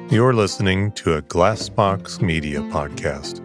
You're listening to a Glassbox Media podcast.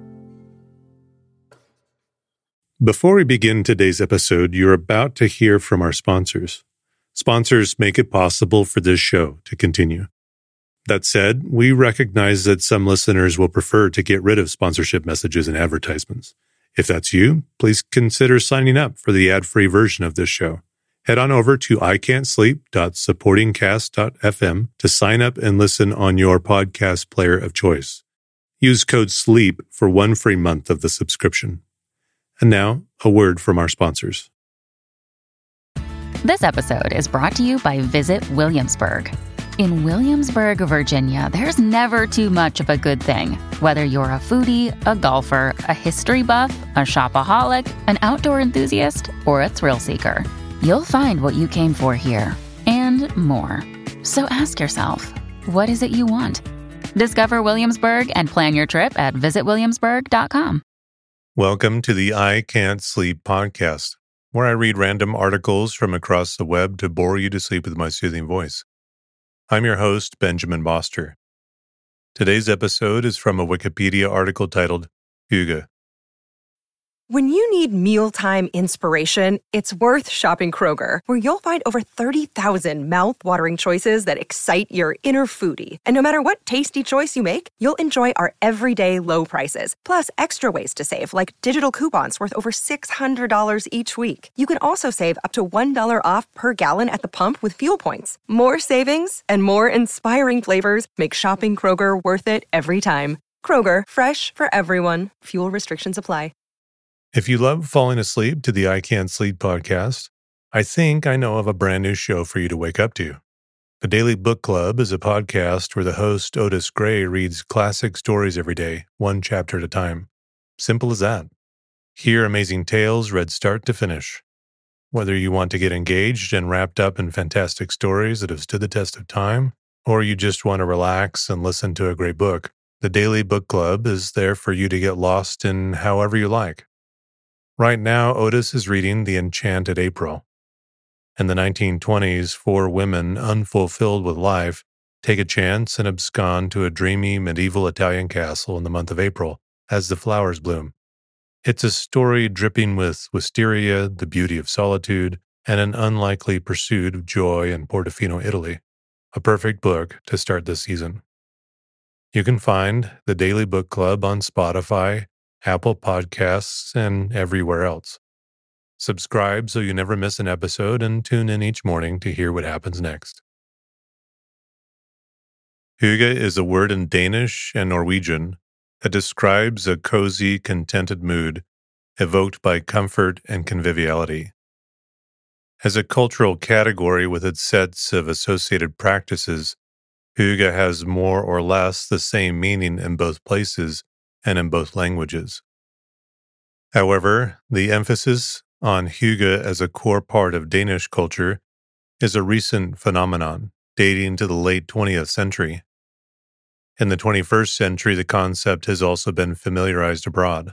Before we begin today's episode, you're about to hear from our sponsors. Sponsors make it possible for this show to continue. That said, we recognize that some listeners will prefer to get rid of sponsorship messages and advertisements. If that's you, please consider signing up for the ad-free version of this show. Head on over to ican'tsleep.supportingcast.fm to sign up and listen on your podcast player of choice. Use code SLEEP for 1 free month of the subscription. And now, a word from our sponsors. This episode is brought to you by Visit Williamsburg. In Williamsburg, Virginia, there's never too much of a good thing. Whether you're a foodie, a golfer, a history buff, a shopaholic, an outdoor enthusiast, or a thrill seeker, you'll find what you came for here and more. So ask yourself, what is it you want? Discover Williamsburg and plan your trip at visitwilliamsburg.com. Welcome to the I Can't Sleep podcast, where I read random articles from across the web to bore you to sleep with my soothing voice. I'm your host, Benjamin Boster. Today's episode is from a Wikipedia article titled Hygge. When you need mealtime inspiration, it's worth shopping Kroger, where you'll find over 30,000 mouth-watering choices that excite your inner foodie. And no matter what tasty choice you make, you'll enjoy our everyday low prices, plus extra ways to save, like digital coupons worth over $600 each week. You can also save up to $1 off per gallon at the pump with fuel points. More savings and more inspiring flavors make shopping Kroger worth it every time. Kroger, fresh for everyone. Fuel restrictions apply. If you love falling asleep to the I Can't Sleep podcast, I think I know of a brand new show for you to wake up to. The Daily Book Club is a podcast where the host, Otis Gray, reads classic stories every day, one chapter at a time. Simple as that. Hear amazing tales read start to finish. Whether you want to get engaged and wrapped up in fantastic stories that have stood the test of time, or you just want to relax and listen to a great book, the Daily Book Club is there for you to get lost in however you like. Right now, Otis is reading The Enchanted April. In the 1920s, 4 women, unfulfilled with life, take a chance and abscond to a dreamy medieval Italian castle in the month of April as the flowers bloom. It's a story dripping with wisteria, the beauty of solitude, and an unlikely pursuit of joy in Portofino, Italy. A perfect book to start this season. You can find the Daily Book Club on Spotify, Apple Podcasts, and everywhere else. Subscribe so you never miss an episode and tune in each morning to hear what happens next. Hygge is a word in Danish and Norwegian that describes a cozy, contented mood evoked by comfort and conviviality. As a cultural category with its sets of associated practices, hygge has more or less the same meaning in both places and in both languages. However, the emphasis on hygge as a core part of Danish culture is a recent phenomenon dating to the late 20th century. In the 21st century, the concept has also been familiarized abroad.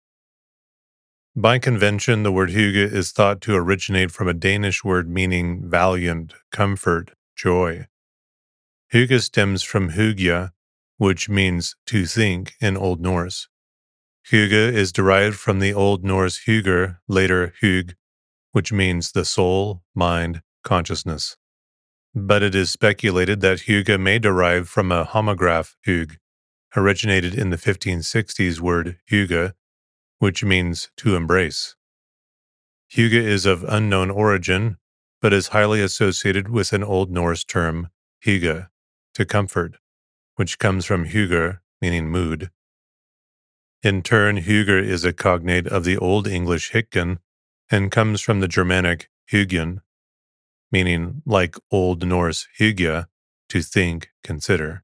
By convention, the word hygge is thought to originate from a Danish word meaning valiant, comfort, joy. Hygge stems from hugya, which means to think in Old Norse. Hygge is derived from the Old Norse hugr, later hug, which means the soul, mind, consciousness. But it is speculated that hygge may derive from a homograph hug, originated in the 1560s word hygge, which means to embrace. Hygge is of unknown origin, but is highly associated with an Old Norse term, hygge, to comfort, which comes from hugr, meaning mood. In turn, hygge is a cognate of the Old English hycken and comes from the Germanic hyggen, meaning, like Old Norse hygge, to think, consider.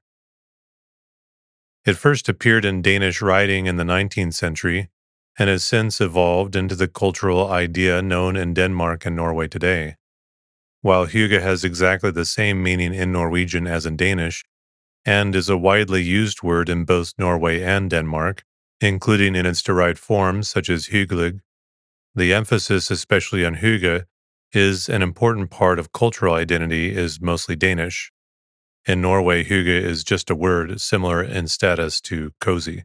It first appeared in Danish writing in the 19th century and has since evolved into the cultural idea known in Denmark and Norway today. While hygge has exactly the same meaning in Norwegian as in Danish, and is a widely used word in both Norway and Denmark, including in its derived forms such as hyggelig, the emphasis, especially on hygge, is an important part of cultural identity is mostly Danish. In Norway, hygge is just a word similar in status to cozy.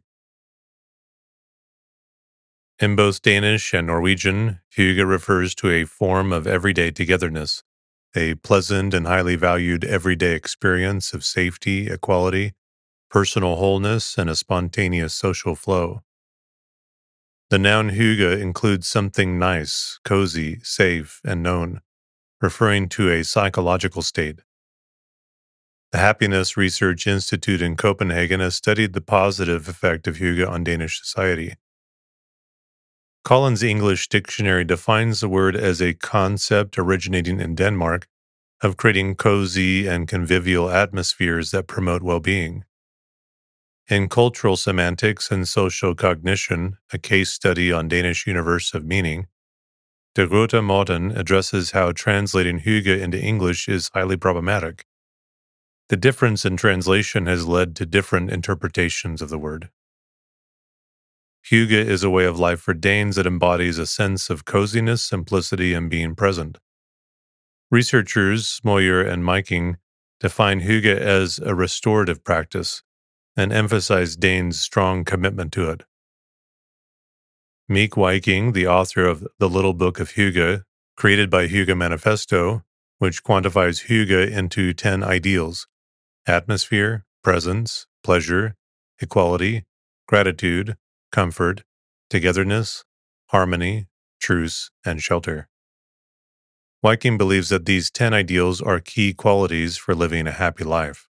In both Danish and Norwegian, hygge refers to a form of everyday togetherness, a pleasant and highly valued everyday experience of safety, equality, personal wholeness, and a spontaneous social flow. The noun hygge includes something nice, cozy, safe, and known, referring to a psychological state. The Happiness Research Institute in Copenhagen has studied the positive effect of hygge on Danish society. Collins English Dictionary defines the word as a concept originating in Denmark of creating cozy and convivial atmospheres that promote well-being. In Cultural Semantics and Social Cognition, a case study on Danish Universe of Meaning, De Grote Morten addresses how translating hygge into English is highly problematic. The difference in translation has led to different interpretations of the word. Hygge is a way of life for Danes that embodies a sense of coziness, simplicity, and being present. Researchers Smoyer and Miking define hygge as a restorative practice and emphasize Danes' strong commitment to it. Meek Wiking, the author of The Little Book of Hygge, created by Hygge Manifesto, which quantifies hygge into 10 ideals: atmosphere, presence, pleasure, equality, gratitude, comfort, togetherness, harmony, truce, and shelter. Viking believes that these 10 ideals are key qualities for living a happy life.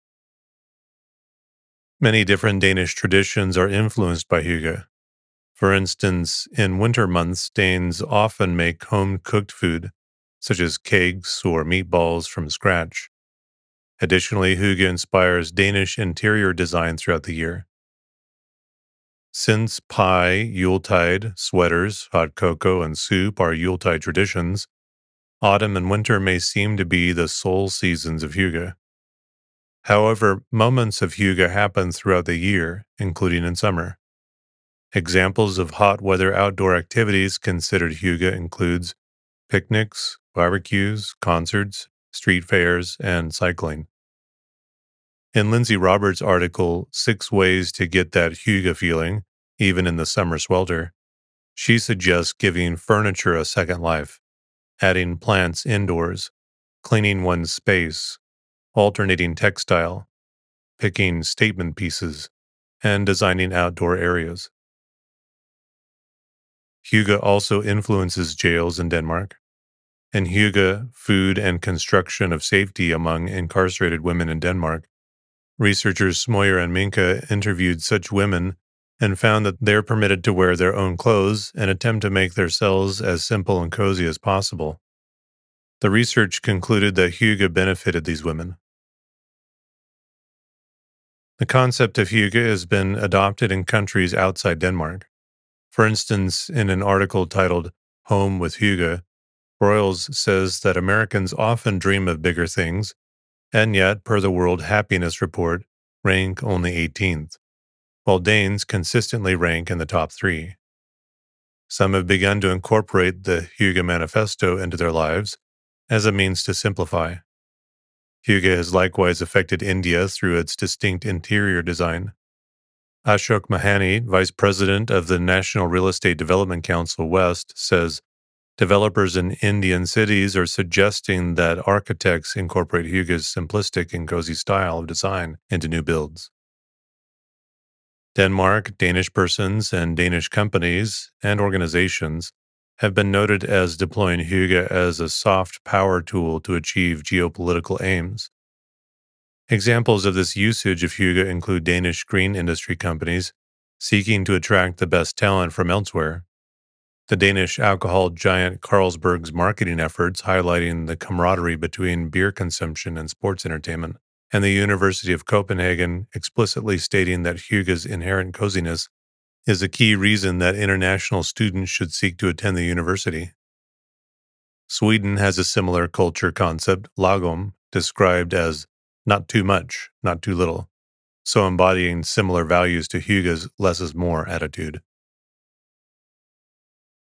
Many different Danish traditions are influenced by hygge. For instance, in winter months, Danes often make home-cooked food, such as cakes or meatballs from scratch. Additionally, hygge inspires Danish interior design throughout the year. Since pie, Yuletide, sweaters, hot cocoa, and soup are Yuletide traditions, autumn and winter may seem to be the sole seasons of hygge. However, moments of hygge happen throughout the year, including in summer. Examples of hot weather outdoor activities considered hygge includes picnics, barbecues, concerts, street fairs, and cycling. In Lindsay Roberts' article, 6 Ways to Get That Hygge Feeling, Even in the Summer Swelter, she suggests giving furniture a second life, adding plants indoors, cleaning one's space, alternating textile, picking statement pieces, and designing outdoor areas. Hygge also influences jails in Denmark. In Hygge, Food and Construction of Safety Among Incarcerated Women in Denmark, researchers Smoyer and Minka interviewed such women and found that they're permitted to wear their own clothes and attempt to make their cells as simple and cozy as possible. The research concluded that hygge benefited these women. The concept of hygge has been adopted in countries outside Denmark. For instance, in an article titled Home with Hygge, Broyles says that Americans often dream of bigger things, and yet, per the World Happiness Report, rank only 18th, while Danes consistently rank in the top 3. Some have begun to incorporate the Hygge Manifesto into their lives as a means to simplify. Hygge has likewise affected India through its distinct interior design. Ashok Mahani, vice president of the National Real Estate Development Council West, says developers in Indian cities are suggesting that architects incorporate hygge's simplistic and cozy style of design into new builds. Denmark, Danish persons, and Danish companies and organizations have been noted as deploying hygge as a soft power tool to achieve geopolitical aims. Examples of this usage of hygge include Danish green industry companies seeking to attract the best talent from elsewhere, the Danish alcohol giant Carlsberg's marketing efforts highlighting the camaraderie between beer consumption and sports entertainment, and the University of Copenhagen explicitly stating that hygge's inherent coziness is a key reason that international students should seek to attend the university. Sweden has a similar culture concept, lagom, described as not too much, not too little, so embodying similar values to hygge's less is more attitude.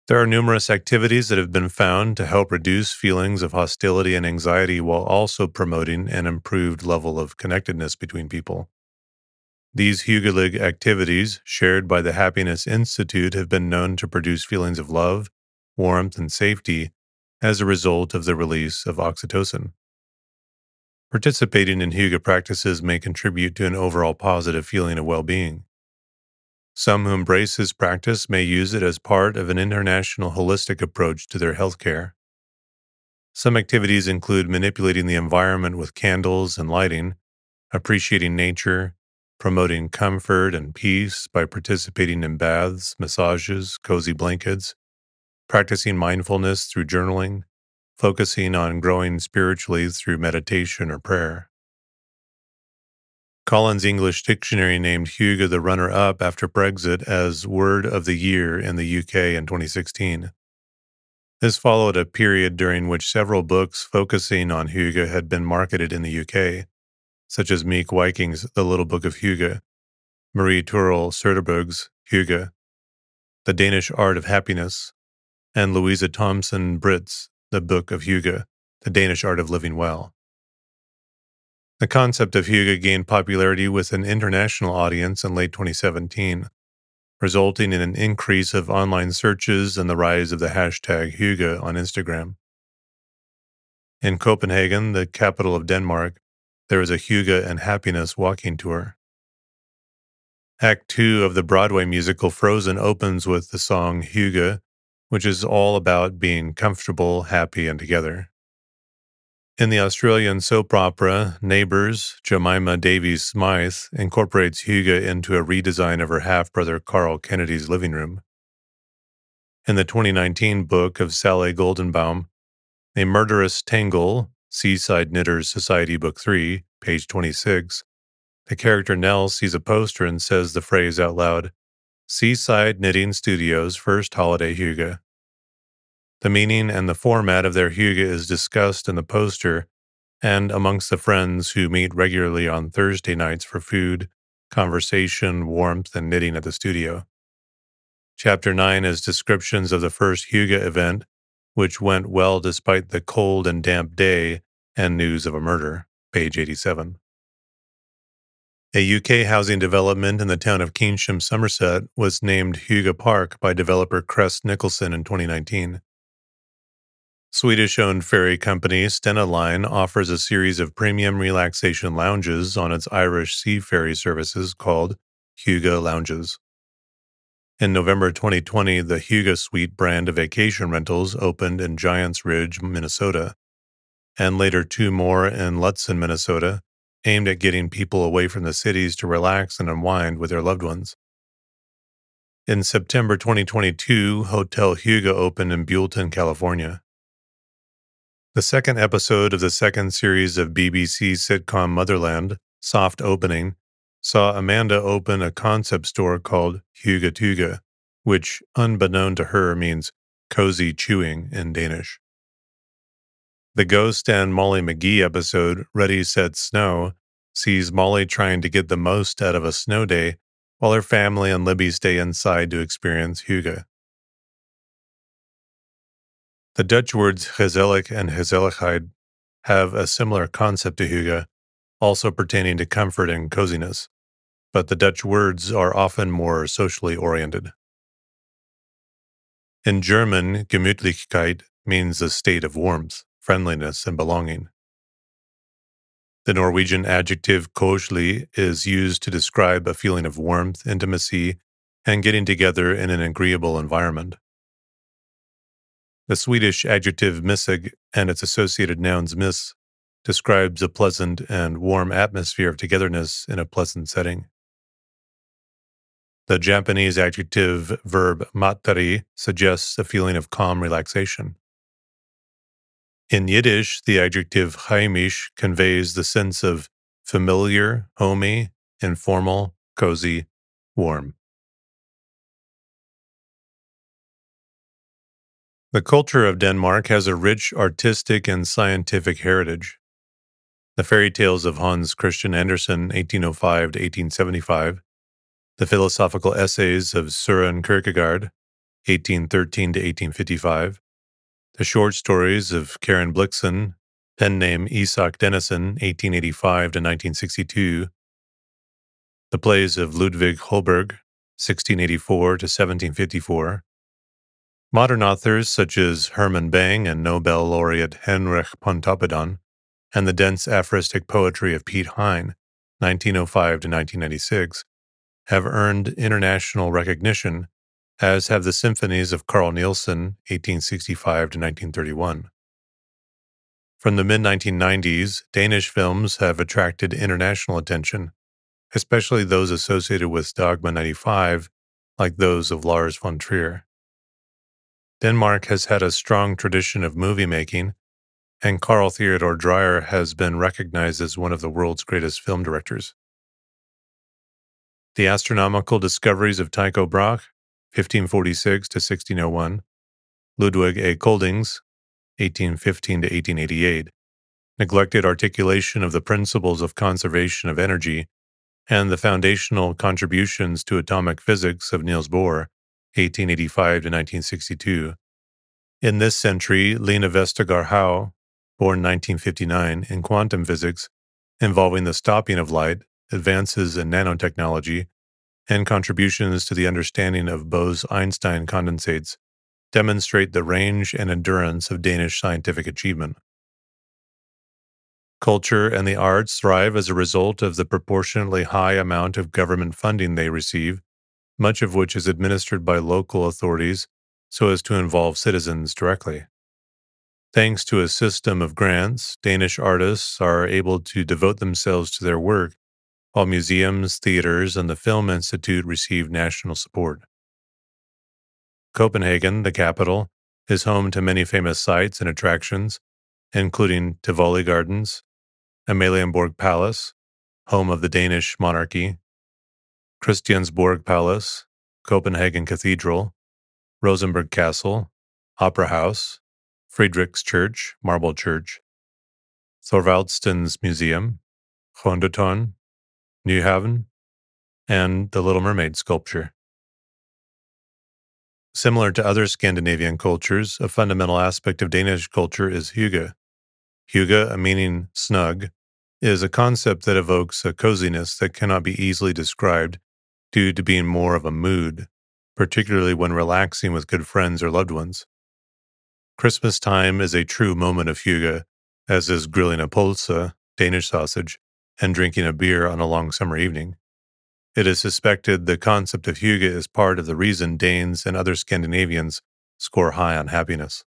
There are numerous activities that have been found to help reduce feelings of hostility and anxiety while also promoting an improved level of connectedness between people. These Hygge activities, shared by the Happiness Institute, have been known to produce feelings of love, warmth, and safety as a result of the release of oxytocin. Participating in Hygge practices may contribute to an overall positive feeling of well-being. Some who embrace this practice may use it as part of an international holistic approach to their healthcare. Some activities include manipulating the environment with candles and lighting, appreciating nature, promoting comfort and peace by participating in baths, massages, cozy blankets, practicing mindfulness through journaling, focusing on growing spiritually through meditation or prayer. Collins English Dictionary named Hygge the runner-up after Brexit as Word of the Year in the UK in 2016. This followed a period during which several books focusing on Hygge had been marketed in the UK, such as Meek Wyking's The Little Book of Hygge, Marie Turell Söderberg's Hygge, The Danish Art of Happiness, and Louisa Thompson Britt's The Book of Hygge, The Danish Art of Living Well. The concept of Hygge gained popularity with an international audience in late 2017, resulting in an increase of online searches and the rise of the hashtag Hygge on Instagram. In Copenhagen, the capital of Denmark, there is a Hygge and Happiness walking tour. Act 2 of the Broadway musical Frozen opens with the song Hygge, which is all about being comfortable, happy, and together. In the Australian soap opera Neighbours, Jemima Davies Smythe incorporates Hygge into a redesign of her half-brother Carl Kennedy's living room. In the 2019 book of Sally Goldenbaum, A Murderous Tangle, Seaside Knitters Society Book 3, page 26, the character Nell sees a poster and says the phrase out loud, Seaside Knitting Studios' first holiday Hygge. The meaning and the format of their Hygge is discussed in the poster and amongst the friends who meet regularly on Thursday nights for food, conversation, warmth, and knitting at the studio. Chapter 9 is descriptions of the first Hygge event, which went well despite the cold and damp day and news of a murder, page 87. A UK housing development in the town of Keynsham, Somerset, was named Hygge Park by developer Crest Nicholson in 2019. Swedish-owned ferry company Stena Line offers a series of premium relaxation lounges on its Irish sea ferry services called Hygge Lounges. In November 2020, the Hygge Suite brand of vacation rentals opened in Giants Ridge, Minnesota, and later 2 more in Lutsen, Minnesota, aimed at getting people away from the cities to relax and unwind with their loved ones. In September 2022, Hotel Hygge opened in Buellton, California. The second episode of the second series of BBC sitcom Motherland, Soft Opening, saw Amanda open a concept store called Hygge Tuge, which, unbeknown to her, means cozy chewing in Danish. The Ghost and Molly McGee episode, Ready, Set, Snow, sees Molly trying to get the most out of a snow day while her family and Libby stay inside to experience Hygge. The Dutch words gezellig and gezelligheid have a similar concept to Hygge, also pertaining to comfort and coziness, but the Dutch words are often more socially oriented. In German, Gemütlichkeit means a state of warmth, friendliness, and belonging. The Norwegian adjective koselig is used to describe a feeling of warmth, intimacy, and getting together in an agreeable environment. The Swedish adjective mysig and its associated nouns miss describes a pleasant and warm atmosphere of togetherness in a pleasant setting. The Japanese adjective verb mattari suggests a feeling of calm relaxation. In Yiddish, the adjective heimisch conveys the sense of familiar, homey, informal, cozy, warm. The culture of Denmark has a rich artistic and scientific heritage. The fairy tales of Hans Christian Andersen, 1805 to 1875, the philosophical essays of Søren Kierkegaard, 1813 to 1855, the short stories of Karen Blixen, pen name Isak Dinesen, 1885 to 1962, the plays of Ludwig Holberg, 1684 to 1754, modern authors such as Herman Bang and Nobel laureate Heinrich Pontoppidan, and the dense aphoristic poetry of Pete Hine, 1905 to 1996, have earned international recognition, as have the symphonies of Carl Nielsen, 1865 to 1931. From the mid-1990s, Danish films have attracted international attention, especially those associated with Dogma 95, like those of Lars von Trier. Denmark has had a strong tradition of movie making, and Carl Theodor Dreyer has been recognized as one of the world's greatest film directors. The astronomical discoveries of Tycho Brahe, 1546 to 1601, Ludwig A. Kolding's, 1815 to 1888, neglected articulation of the principles of conservation of energy, and the foundational contributions to atomic physics of Niels Bohr, 1885 to 1962. In this century, Lene Vestager Howe, born 1959, in quantum physics, involving the stopping of light, advances in nanotechnology, and contributions to the understanding of Bose-Einstein condensates, demonstrate the range and endurance of Danish scientific achievement. Culture and the arts thrive as a result of the proportionately high amount of government funding they receive, much of which is administered by local authorities so as to involve citizens directly. Thanks to a system of grants, Danish artists are able to devote themselves to their work, while museums, theaters, and the Film Institute receive national support. Copenhagen, the capital, is home to many famous sites and attractions, including Tivoli Gardens, Amalienborg Palace, home of the Danish monarchy, Christiansborg Palace, Copenhagen Cathedral, Rosenborg Castle, Opera House, Friedrichs Church, Marble Church, Thorvaldsen's Museum, Honderton, Nyhavn, and the Little Mermaid sculpture. Similar to other Scandinavian cultures, a fundamental aspect of Danish culture is hygge. Hygge, a meaning snug, is a concept that evokes a coziness that cannot be easily described due to being more of a mood, particularly when relaxing with good friends or loved ones. Christmas time is a true moment of hygge, as is grilling a pølse, Danish sausage, and drinking a beer on a long summer evening. It is suspected the concept of hygge is part of the reason Danes and other Scandinavians score high on happiness.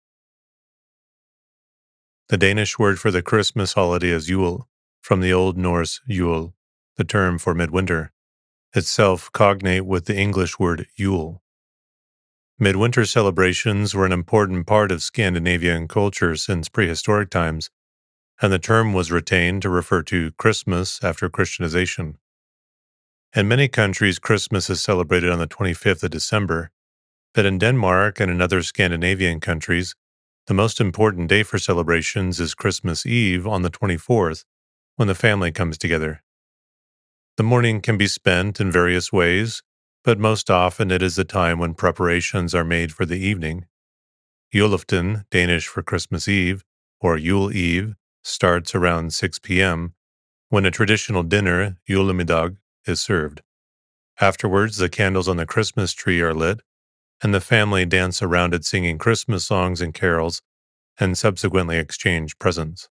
The Danish word for the Christmas holiday is Yule, from the Old Norse Yule, the term for midwinter, itself cognate with the English word Yule. Midwinter celebrations were an important part of Scandinavian culture since prehistoric times, and the term was retained to refer to Christmas after Christianization. In many countries, Christmas is celebrated on the 25th of December, but in Denmark and in other Scandinavian countries, the most important day for celebrations is Christmas Eve on the 24th, when the family comes together. The morning can be spent in various ways, but most often it is the time when preparations are made for the evening. Julaften, Danish for Christmas Eve, or Yule Eve, starts around 6 p.m., when a traditional dinner, julemiddag, is served. Afterwards, the candles on the Christmas tree are lit, and the family dance around it singing Christmas songs and carols, and subsequently exchange presents.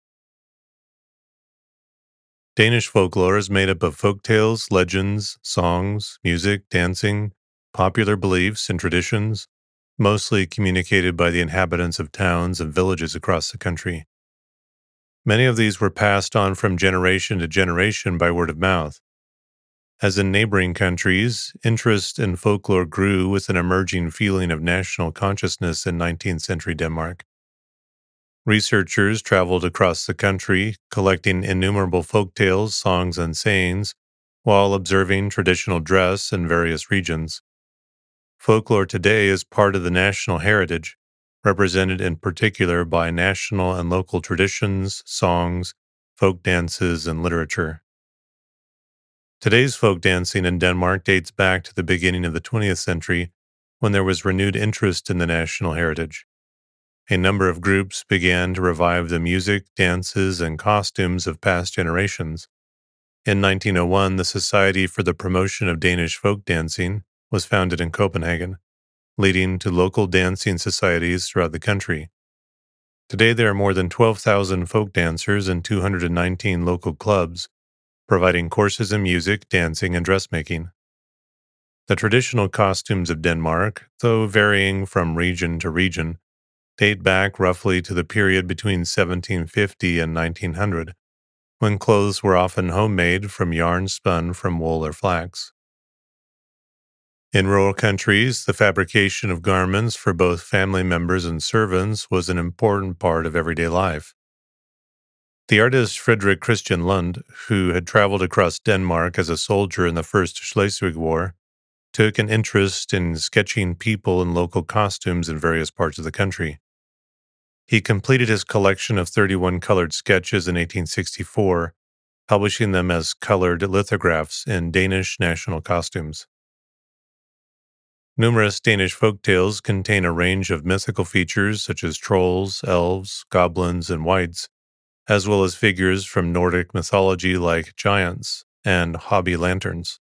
Danish folklore is made up of folk tales, legends, songs, music, dancing, popular beliefs, and traditions, mostly communicated by the inhabitants of towns and villages across the country. Many of these were passed on from generation to generation by word of mouth. As in neighboring countries, interest in folklore grew with an emerging feeling of national consciousness in 19th century Denmark. Researchers traveled across the country, collecting innumerable folk tales, songs, and sayings, while observing traditional dress in various regions. Folklore today is part of the national heritage, represented in particular by national and local traditions, songs, folk dances, and literature. Today's folk dancing in Denmark dates back to the beginning of the 20th century when there was renewed interest in the national heritage. A number of groups began to revive the music, dances, and costumes of past generations. In 1901, the Society for the Promotion of Danish Folk Dancing was founded in Copenhagen, leading to local dancing societies throughout the country. Today, there are more than 12,000 folk dancers and 219 local clubs, providing courses in music, dancing, and dressmaking. The traditional costumes of Denmark, though varying from region to region, date back roughly to the period between 1750 and 1900, when clothes were often homemade from yarn spun from wool or flax. In rural countries, the fabrication of garments for both family members and servants was an important part of everyday life. The artist Friedrich Christian Lund, who had traveled across Denmark as a soldier in the First Schleswig War, took an interest in sketching people in local costumes in various parts of the country. He completed his collection of 31 colored sketches in 1864, publishing them as colored lithographs in Danish national costumes. Numerous Danish folk tales contain a range of mythical features such as trolls, elves, goblins, and wights, as well as figures from Nordic mythology like giants and hobby lanterns.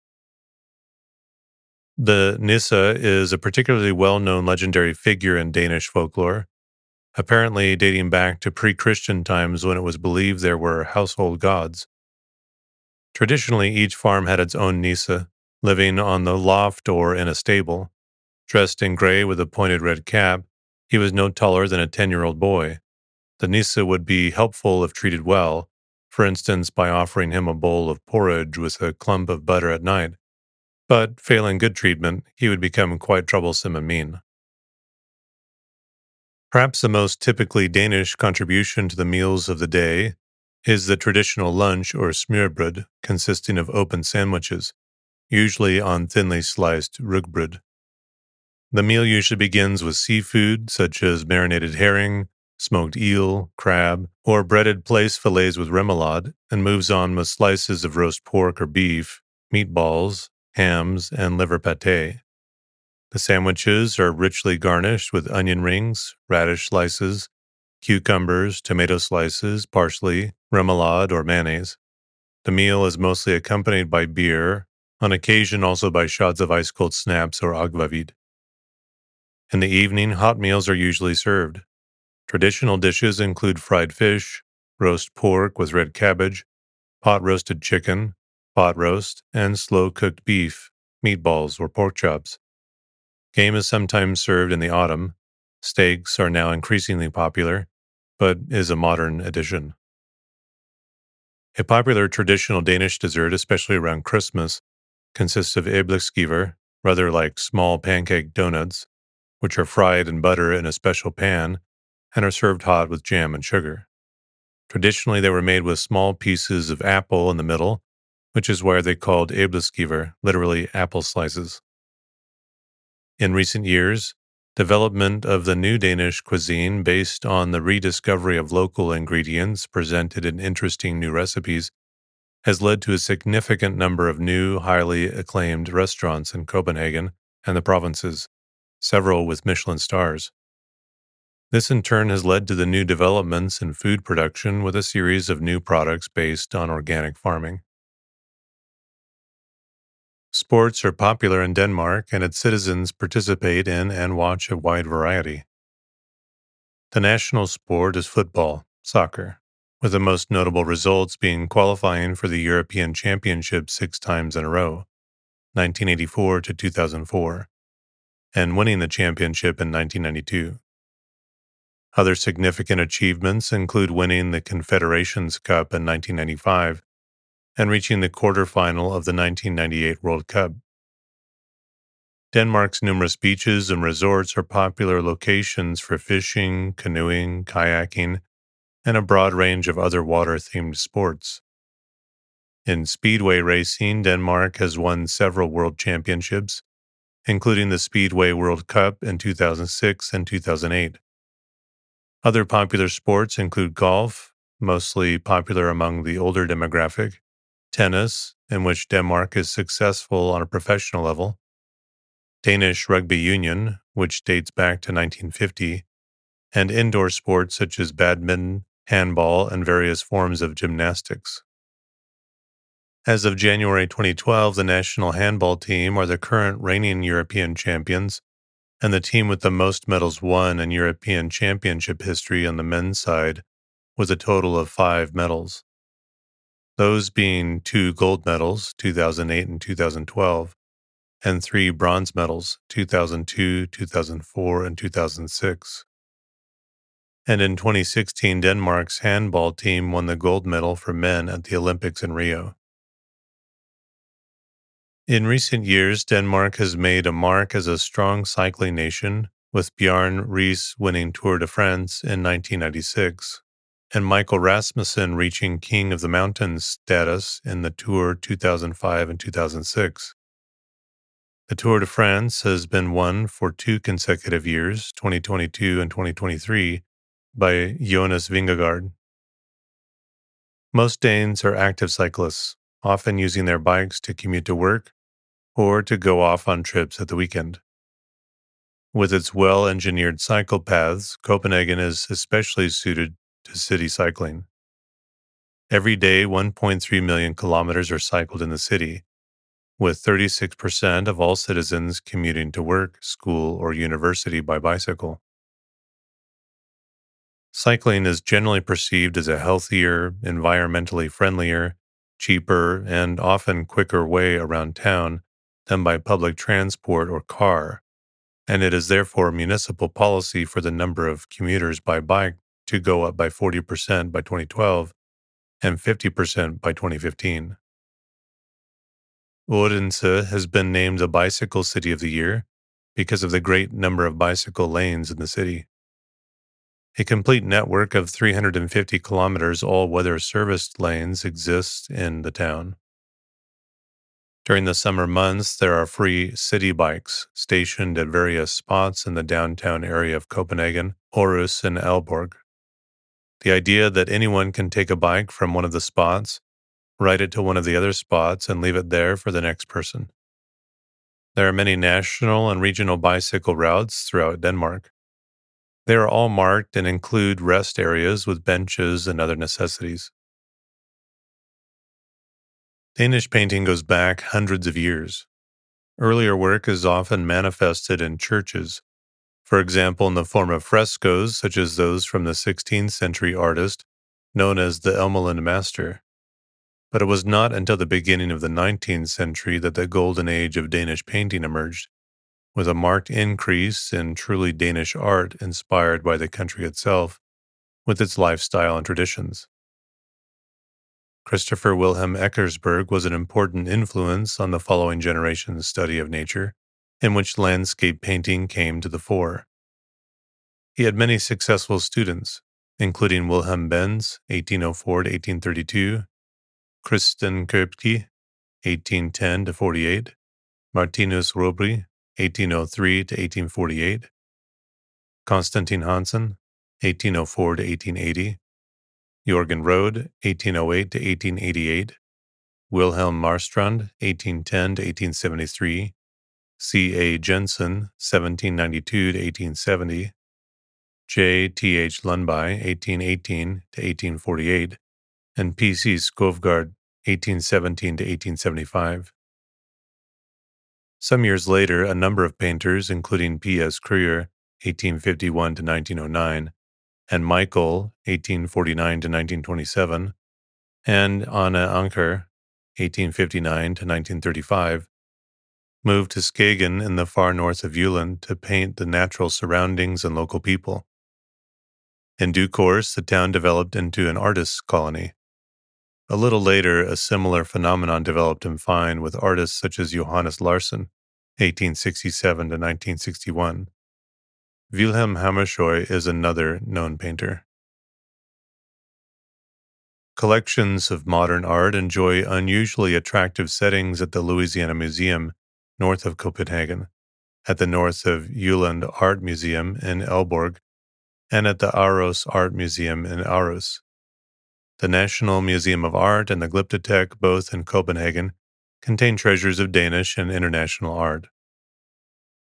The Nisse is a particularly well-known legendary figure in Danish folklore, apparently dating back to pre-Christian times when it was believed there were household gods. Traditionally, each farm had its own Nisse, living on the loft or in a stable. Dressed in gray with a pointed red cap, he was no taller than a 10-year-old boy. The Nisse would be helpful if treated well, for instance by offering him a bowl of porridge with a clump of butter at night. But failing good treatment, he would become quite troublesome and mean. Perhaps the most typically Danish contribution to the meals of the day is the traditional lunch or smørbrød, consisting of open sandwiches, usually on thinly sliced rugbrød. The meal usually begins with seafood such as marinated herring, smoked eel, crab, or breaded plaice fillets with remoulade, and moves on with slices of roast pork or beef, meatballs, hams, and liver pâté. The sandwiches are richly garnished with onion rings, radish slices, cucumbers, tomato slices, parsley, remoulade, or mayonnaise. The meal is mostly accompanied by beer, on occasion also by shots of ice-cold snaps or agvavit. In the evening, hot meals are usually served. Traditional dishes include fried fish, roast pork with red cabbage, pot-roasted chicken, pot roast, and slow-cooked beef, meatballs, or pork chops. Game is sometimes served in the autumn. Steaks are now increasingly popular, but is a modern addition. A popular traditional Danish dessert, especially around Christmas, consists of æbleskiver, rather like small pancake donuts, which are fried in butter in a special pan and are served hot with jam and sugar. Traditionally, they were made with small pieces of apple in the middle, which is why they're called æbleskiver, literally apple slices. In recent years, development of the new Danish cuisine based on the rediscovery of local ingredients presented in interesting new recipes has led to a significant number of new, highly acclaimed restaurants in Copenhagen and the provinces, several with Michelin stars. This in turn has led to the new developments in food production with a series of new products based on organic farming. Sports are popular in Denmark, and its citizens participate in and watch a wide variety. The national sport is football, soccer, with the most notable results being qualifying for the European Championship 6 times in a row, 1984 to 2004, and winning the championship in 1992. Other significant achievements include winning the Confederations Cup in 1995 and reaching the quarterfinal of the 1998 World Cup. Denmark's numerous beaches and resorts are popular locations for fishing, canoeing, kayaking, and a broad range of other water-themed sports. In speedway racing, Denmark has won several world championships, including the Speedway World Cup in 2006 and 2008. Other popular sports include golf, mostly popular among the older demographic, tennis, in which Denmark is successful on a professional level, Danish Rugby Union, which dates back to 1950, and indoor sports such as badminton, handball, and various forms of gymnastics. As of January 2012, the national handball team are the current reigning European champions, and the team with the most medals won in European Championship history on the men's side, with a total of 5 medals. Those being 2 gold medals, 2008 and 2012, and 3 bronze medals, 2002, 2004, and 2006. And in 2016, Denmark's handball team won the gold medal for men at the Olympics in Rio. In recent years, Denmark has made a mark as a strong cycling nation, with Bjarne Riis winning Tour de France in 1996, and Michael Rasmussen reaching King of the Mountains status in the Tour 2005 and 2006. The Tour de France has been won for 2 consecutive years, 2022 and 2023, by Jonas Vingegaard. Most Danes are active cyclists, often using their bikes to commute to work or to go off on trips at the weekend. With its well-engineered cycle paths, Copenhagen is especially suited to city cycling. Every day, 1.3 million kilometers are cycled in the city, with 36% of all citizens commuting to work, school, or university by bicycle. Cycling is generally perceived as a healthier, environmentally friendlier, cheaper, and often quicker way around town than by public transport or car, and it is therefore municipal policy for the number of commuters by bike to go up by 40% by 2012 and 50% by 2015. Odense has been named the Bicycle City of the Year because of the great number of bicycle lanes in the city. A complete network of 350 kilometers all-weather serviced lanes exists in the town. During the summer months, there are free city bikes stationed at various spots in the downtown area of Copenhagen, Aarhus, and Aalborg. The idea that anyone can take a bike from one of the spots, ride it to one of the other spots, and leave it there for the next person. There are many national and regional bicycle routes throughout Denmark. They are all marked and include rest areas with benches and other necessities. Danish painting goes back hundreds of years. Earlier work is often manifested in churches, for example in the form of frescoes such as those from the 16th century artist known as the Elmeland Master. But it was not until the beginning of the 19th century that the golden age of Danish painting emerged, with a marked increase in truly Danish art inspired by the country itself, with its lifestyle and traditions. Christopher Wilhelm Eckersberg was an important influence on the following generation's study of nature, in which landscape painting came to the fore. He had many successful students, including Wilhelm Benz, 1804 to 1832, Christen Købke, 1810 to 48, Martinus Robry, 1803 to 1848, Konstantin Hansen, 1804 to 1880, Jorgen Rode, 1808 to 1888, Wilhelm Marstrand, 1810 to 1873, C. A. Jensen, 1792 to 1870, J. T. H. Lundby, 1818 to 1848, and P. C. Skovgaard, 1817 to 1875. Some years later, a number of painters, including P. S. Krüger, 1851 to 1909, and Michael, 1849 to 1927, and Anna Anker, 1859 to 1935, moved to Skagen in the far north of Jylland to paint the natural surroundings and local people. In due course, the town developed into an artists' colony. A little later, a similar phenomenon developed in Fyn with artists such as Johannes Larsen, 1867 to 1961. Wilhelm Hammershøi is another known painter. Collections of modern art enjoy unusually attractive settings at the Louisiana Museum, north of Copenhagen, at the North of Jylland Art Museum in Aalborg, and at the Aarhus Art Museum in Aarhus. The National Museum of Art and the Glyptotek, both in Copenhagen, contain treasures of Danish and international art.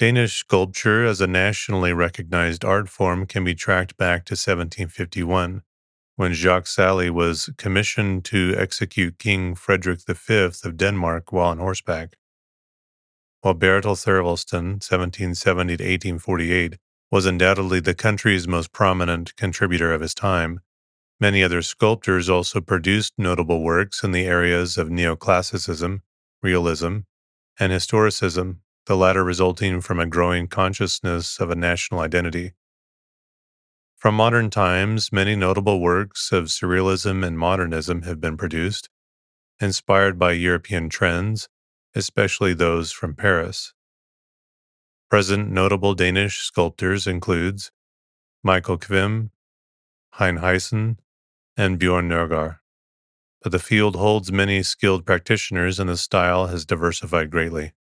Danish sculpture as a nationally recognized art form can be tracked back to 1751, when Jacques Sally was commissioned to execute King Frederick V of Denmark while on horseback. While Bertel Thorvaldsen, 1770 to 1848, was undoubtedly the country's most prominent contributor of his time, many other sculptors also produced notable works in the areas of neoclassicism, realism, and historicism, the latter resulting from a growing consciousness of a national identity. From modern times, many notable works of surrealism and modernism have been produced, inspired by European trends, especially those from Paris. Present notable Danish sculptors includes Michael Kvim, Hein Heisen, and Bjorn Nørgaard. But the field holds many skilled practitioners and the style has diversified greatly.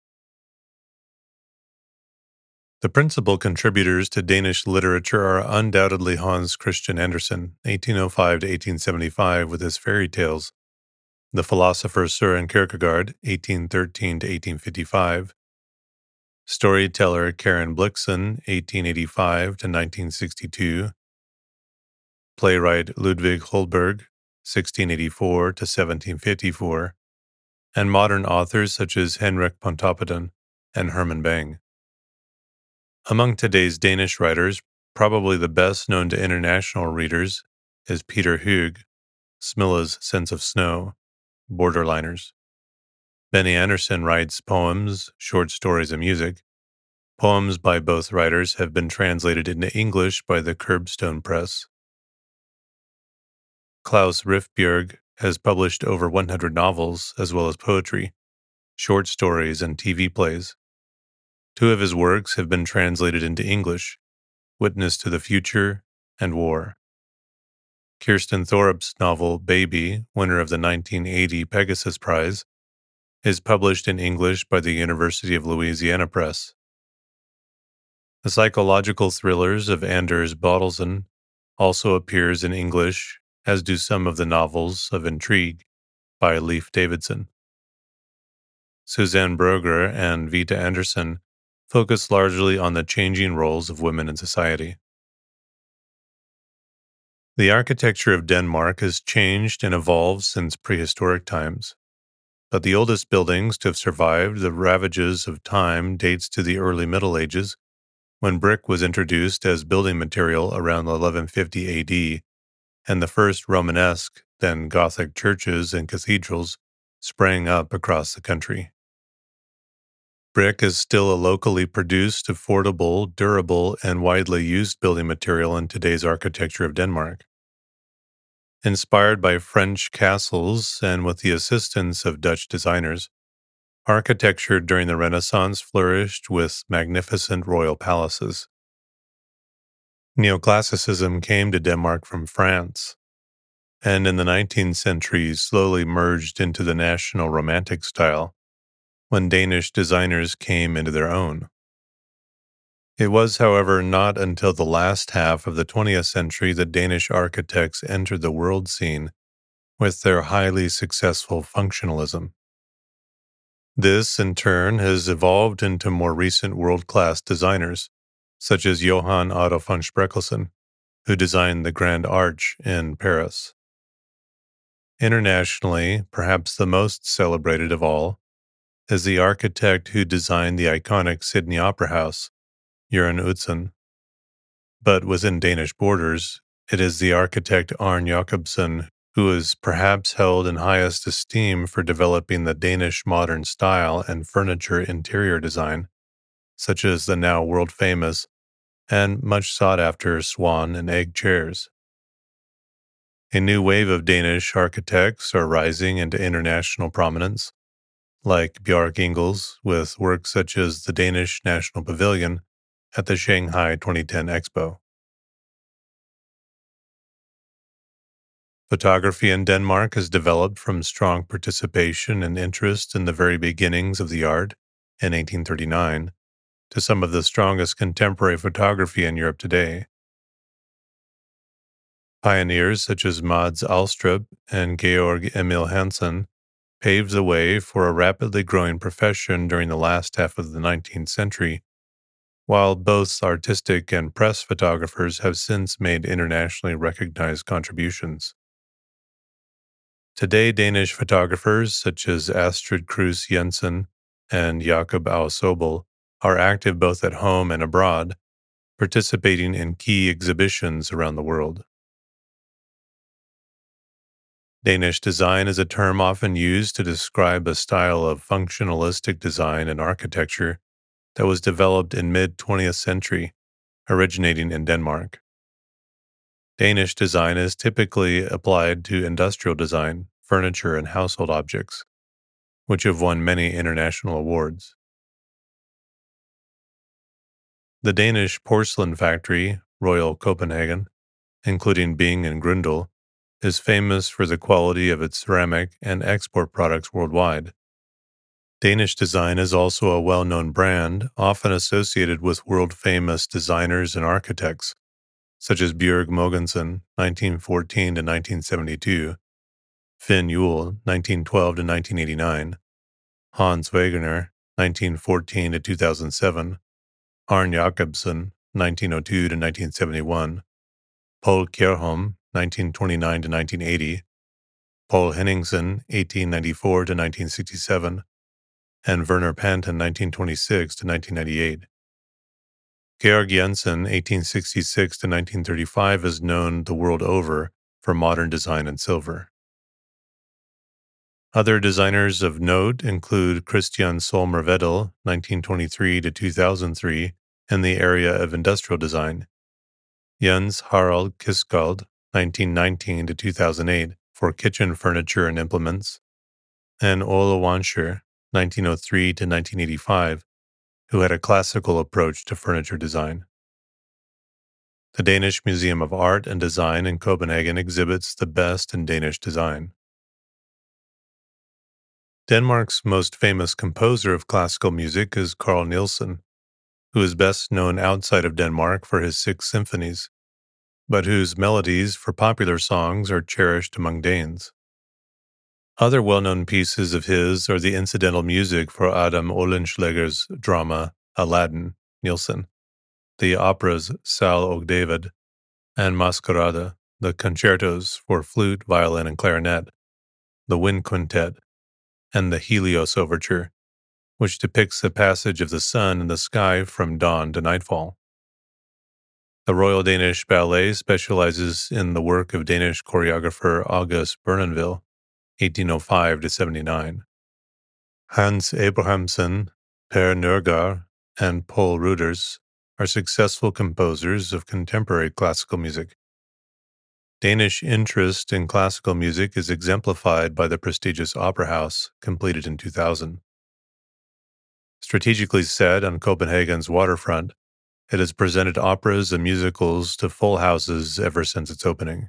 The principal contributors to Danish literature are undoubtedly Hans Christian Andersen, 1805 to 1875, with his fairy tales, the philosopher Søren Kierkegaard, 1813 to 1855, storyteller Karen Blixen, 1885 to 1962, playwright Ludwig Holberg, 1684 to 1754, and modern authors such as Henrik Pontoppidan and Herman Bang. Among today's Danish writers, probably the best known to international readers is Peter Hugo, Smilla's Sense of Snow, Borderliners. Benny Andersson writes poems, short stories, and music. Poems by both writers have been translated into English by the Curbstone Press. Klaus Rifbjerg has published over 100 novels, as well as poetry, short stories, and TV plays. Two of his works have been translated into English, Witness to the Future and War. Kirsten Thorpe's novel Baby, winner of the 1980 Pegasus Prize, is published in English by the University of Louisiana Press. The psychological thrillers of Anders Bodelsen also appears in English, as do some of the novels of intrigue by Leif Davidson. Suzanne Brøgger and Vita Andersson focus largely on the changing roles of women in society. The architecture of Denmark has changed and evolved since prehistoric times, but the oldest buildings to have survived the ravages of time dates to the early Middle Ages, when brick was introduced as building material around 1150 AD, and the first Romanesque, then Gothic churches and cathedrals sprang up across the country. Brick is still a locally produced, affordable, durable, and widely used building material in today's architecture of Denmark. Inspired by French castles and with the assistance of Dutch designers, architecture during the Renaissance flourished with magnificent royal palaces. Neoclassicism came to Denmark from France, and in the 19th century slowly merged into the national Romantic style when Danish designers came into their own. It was, however, not until the last half of the 20th century that Danish architects entered the world scene with their highly successful functionalism. This, in turn, has evolved into more recent world-class designers, such as Johann Otto von Spreckelsen, who designed the Grand Arch in Paris. Internationally, perhaps the most celebrated of all, is the architect who designed the iconic Sydney Opera House, Jørgen Utzon. But within Danish borders, it is the architect Arne Jacobsen who is perhaps held in highest esteem for developing the Danish modern style and furniture interior design, such as the now world-famous and much sought-after swan and egg chairs. A new wave of Danish architects are rising into international prominence, like Bjarke Ingels, with works such as the Danish National Pavilion at the Shanghai 2010 Expo. Photography in Denmark has developed from strong participation and interest in the very beginnings of the art in 1839 to some of the strongest contemporary photography in Europe today. Pioneers such as Mads Alstrup and Georg Emil Hansen paved the way for a rapidly growing profession during the last half of the 19th century while both artistic and press photographers have since made internationally recognized contributions. Today, Danish photographers such as Astrid Kruse Jensen and Jakob Ausobel are active both at home and abroad, participating in key exhibitions around the world. Danish design is a term often used to describe a style of functionalistic design and architecture that was developed in mid-20th century, originating in Denmark. Danish design is typically applied to industrial design, furniture, and household objects, which have won many international awards. The Danish porcelain factory, Royal Copenhagen, including Bing and Grundel, is famous for the quality of its ceramic and export products worldwide. Danish design is also a well-known brand, often associated with world-famous designers and architects, such as Bjørg Mogensen, 1914 to 1972, Finn Juhl, 1912 to 1989, Hans Wegener, 1914 to 2007, Arne Jacobsen, 1902 to 1971, Paul Kjærholm, 1929 to 1980, Paul Henningsen, 1894 to 1967, and Werner Panton, 1926 to 1998. Georg Jensen, 1866 to 1935, is known the world over for modern design in silver. Other designers of note include Christian Solmer Vedel, 1923 to 2003, in the area of industrial design, Jens Harald Kiskald, 1919 to 2008, for kitchen furniture and implements, and Ole Wanscher, 1903 to 1985, who had a classical approach to furniture design. The Danish Museum of Art and Design in Copenhagen exhibits the best in Danish design. Denmark's most famous composer of classical music is Carl Nielsen, who is best known outside of Denmark for his 6 symphonies, but whose melodies for popular songs are cherished among Danes. Other well-known pieces of his are the incidental music for Adam Oehlenschläger's drama Aladdin, Nielsen, the operas Sal og David, and Masquerade, the concertos for flute, violin, and clarinet, the Wind Quintet, and the Helios Overture, which depicts the passage of the sun in the sky from dawn to nightfall. The Royal Danish Ballet specializes in the work of Danish choreographer August Bournonville, 1805 to 79. Hans Abrahamsen, Per Nørgaard, and Paul Ruders are successful composers of contemporary classical music. Danish interest in classical music is exemplified by the prestigious Opera House, completed in 2000. Strategically set on Copenhagen's waterfront, it has presented operas and musicals to full houses ever since its opening.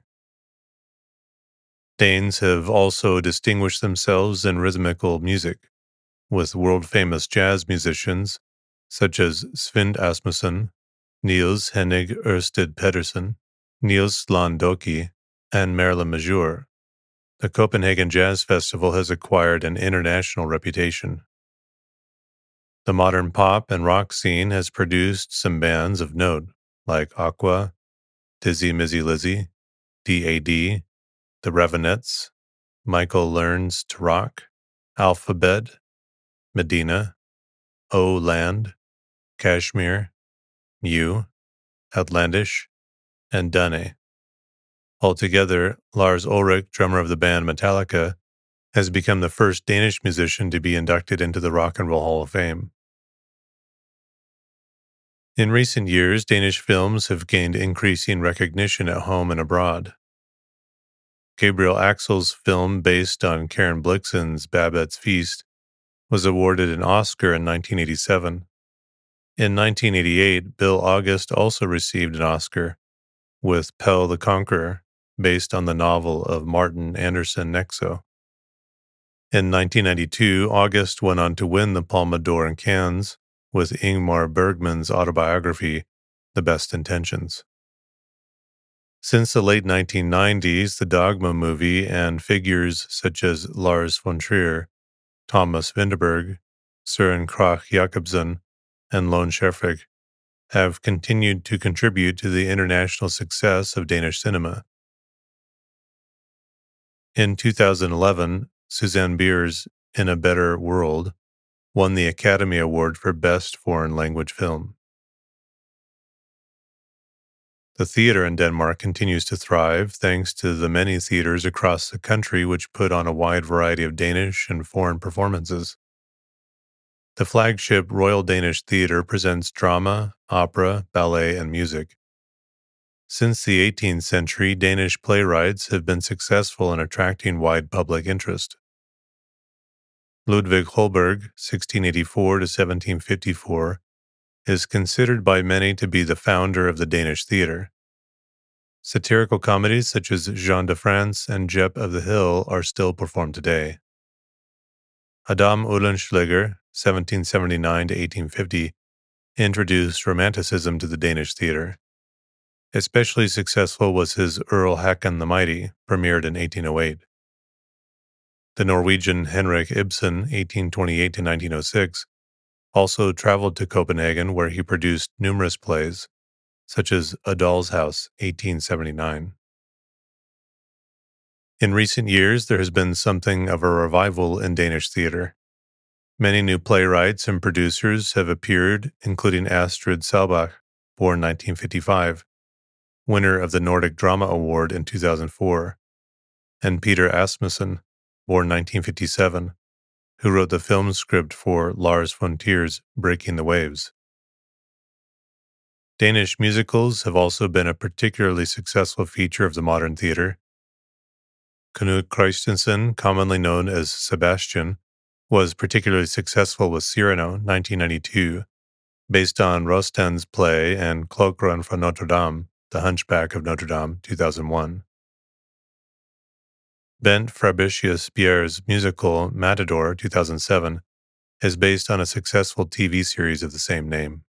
Danes have also distinguished themselves in rhythmical music, with world-famous jazz musicians such as Svend Asmussen, Niels Henning Ørsted Pedersen, Niels Landoki, and Merle Major. The Copenhagen Jazz Festival has acquired an international reputation. The modern pop and rock scene has produced some bands of note, like Aqua, Dizzy Mizzy Lizzy, D.A.D., The Ravenettes, Michael Learns to Rock, Alphabet, Medina, O Land, Kashmir, Mew, Outlandish, and Dunne. Altogether, Lars Ulrich, drummer of the band Metallica, has become the first Danish musician to be inducted into the Rock and Roll Hall of Fame. In recent years, Danish films have gained increasing recognition at home and abroad. Gabriel Axel's film based on Karen Blixen's Babette's Feast was awarded an Oscar in 1987. In 1988, Bill August also received an Oscar with Pelle the Conqueror, based on the novel of Martin Anderson Nexo. In 1992, August went on to win the Palme d'Or in Cannes with Ingmar Bergman's autobiography, The Best Intentions. Since the late 1990s, the Dogma movie and figures such as Lars von Trier, Thomas Vinterberg, Søren Kragh Jacobsen, and Lone Scherfig have continued to contribute to the international success of Danish cinema. In 2011, Suzanne Bier's In a Better World won the Academy Award for Best Foreign Language Film. The theater in Denmark continues to thrive thanks to the many theaters across the country which put on a wide variety of Danish and foreign performances. The flagship Royal Danish Theatre presents drama, opera, ballet, and music. Since the 18th century, Danish playwrights have been successful in attracting wide public interest. Ludvig Holberg, 1684 to 1754, is considered by many to be the founder of the Danish theatre. Satirical comedies such as Jean de France and Jep of the Hill are still performed today. Adam Oehlenschläger, 1779 to 1850, introduced Romanticism to the Danish theatre. Especially successful was his Earl Hakon the Mighty, premiered in 1808. The Norwegian Henrik Ibsen, 1828 to 1906, also traveled to Copenhagen where he produced numerous plays, such as A Doll's House, 1879. In recent years, there has been something of a revival in Danish theatre. Many new playwrights and producers have appeared, including Astrid Selbach, born 1955, winner of the Nordic Drama Award in 2004, and Peter Asmussen, born 1957, who wrote the film script for Lars von Trier's Breaking the Waves. Danish musicals have also been a particularly successful feature of the modern theatre. Knut Christensen, commonly known as Sebastian, was particularly successful with Cyrano, 1992, based on Rostand's play, and Cloakron fra Notre Dame, The Hunchback of Notre Dame, 2001. Bent Fabricius Bjerre's musical Matador, 2007, is based on a successful TV series of the same name.